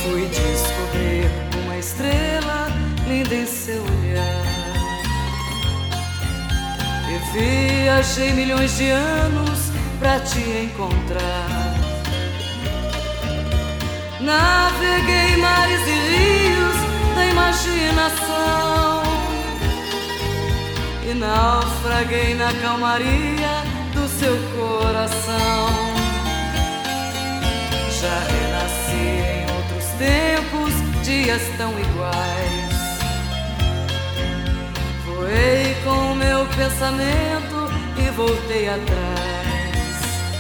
Fui descobrir uma estrela linda em seu olhar e viajei milhões de anos pra te encontrar. Naveguei mares e rios da imaginação e naufraguei na calmaria do seu coração. Já renasci em outros tempos, dias tão iguais. Voei com o meu pensamento e voltei atrás.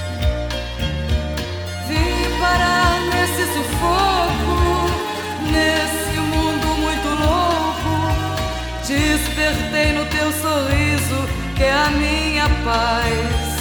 Vim parar nesse sufoco, nesse mundo muito louco. Despertei no teu sorriso, que é a minha paz.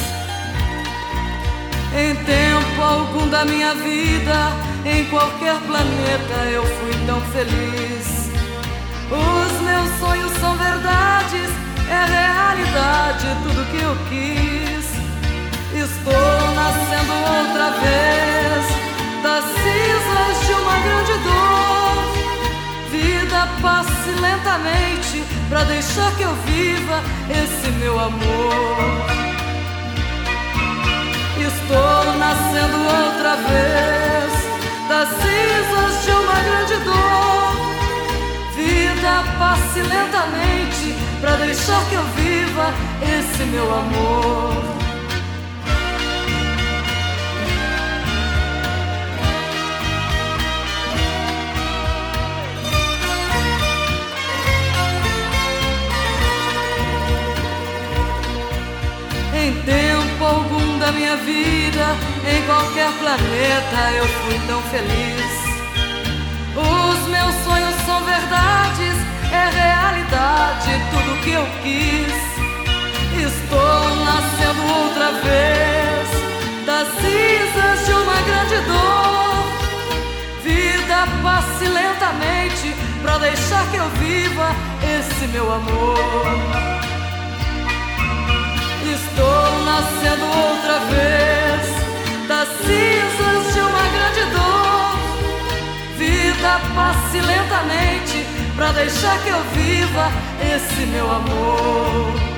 Em tempo algum da minha vida, em qualquer planeta eu fui tão feliz. Os meus sonhos são verdades, é realidade tudo que eu quis. Estou nascendo outra vez das cinzas de uma grande dor. Vida, passe lentamente pra deixar que eu viva esse meu amor. Estou nascendo outra vez das cinzas de uma grande dor. Vida, passe lentamente pra deixar que eu viva esse meu amor. Em tempo algum da minha vida, em qualquer planeta eu fui tão feliz. Os meus sonhos são verdades, é realidade tudo que eu quis. Estou nascendo outra vez das cinzas de uma grande dor. Vida, passe lentamente pra deixar que eu viva esse meu amor. Estou nascendo outra vez das cinzas de uma grande dor. Vida, passe lentamente pra deixar que eu viva esse meu amor.